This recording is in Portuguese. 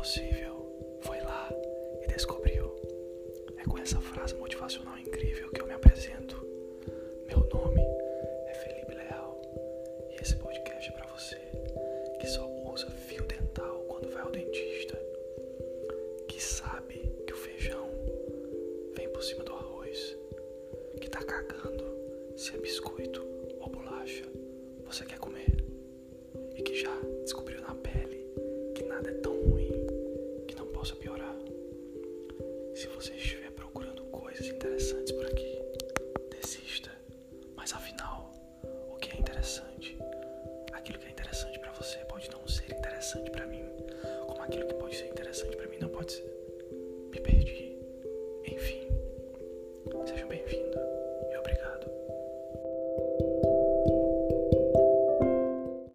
impossível, foi lá e descobriu. É com essa frase motivacional incrível que eu me apresento. Meu nome é Felipe Leal e esse podcast é pra você que só usa fio dental quando vai ao dentista, que sabe que o feijão vem por cima do arroz, que tá cagando se é biscoito ou bolacha você quer comer, e que já descobriu na pele que nada é tão ruim que não possa piorar. Se você estiver procurando coisas interessantes por aqui, desista. Mas afinal, o que é interessante? Aquilo que é interessante pra você pode não ser interessante pra mim, como aquilo que pode ser interessante pra mim não pode ser. Me perdi. Enfim, sejam bem-vindos.